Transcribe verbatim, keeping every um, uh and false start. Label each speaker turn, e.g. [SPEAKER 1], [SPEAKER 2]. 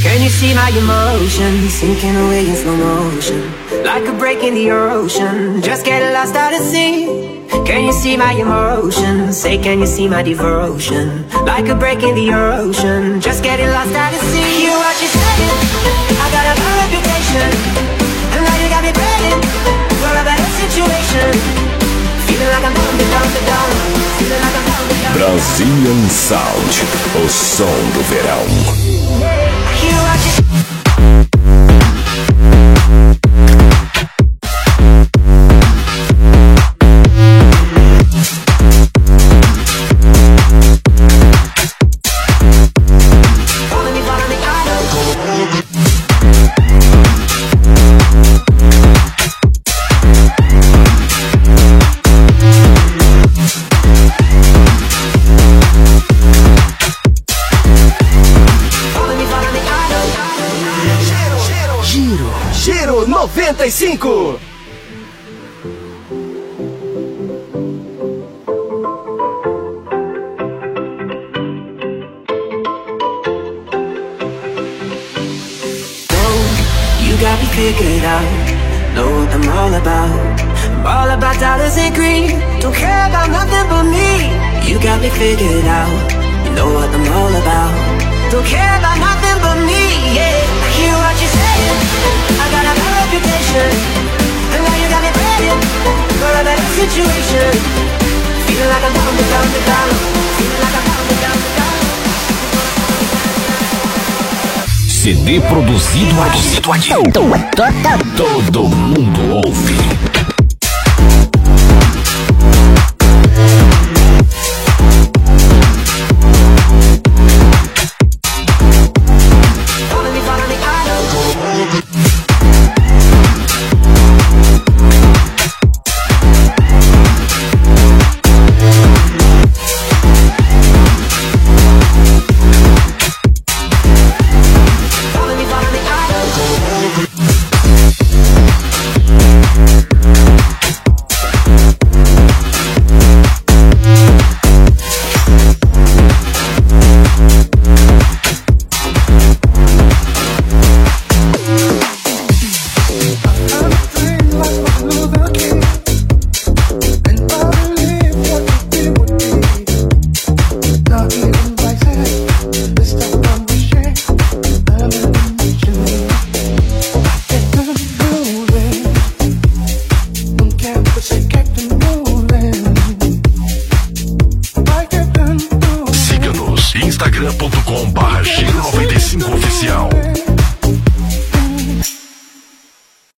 [SPEAKER 1] Can you see my emotions sinking away in slow motion, like a break in the ocean, just get lost out at sea? Can you see my emotions? Say, can you see my devotion? Like a break in the ocean, just getting lost out at sea. You what you saying? I got a bad reputation, and now you got me praying for a better situation. Feeling like I'm down, down, down. Feeling like I'm down, down.
[SPEAKER 2] Brazilian Sound, o som do verão.
[SPEAKER 1] You what you
[SPEAKER 3] noventa e cinco.
[SPEAKER 1] You got me figured out, know what I'm all about. I'm all about dollars and greed, don't care about nothing but me. You got me figured out, you know what I'm all about. Don't care about nothing but me, yeah. I hear what you're saying, I got a bad reputation, and now you got me praying for a better situation. Feeling like I'm down, down, down. Feeling like I'm down, down, down.
[SPEAKER 2] C D produzido, produzido aqui. Todo mundo ouve. instagram ponto com barra Giro noventa e cinco oficial.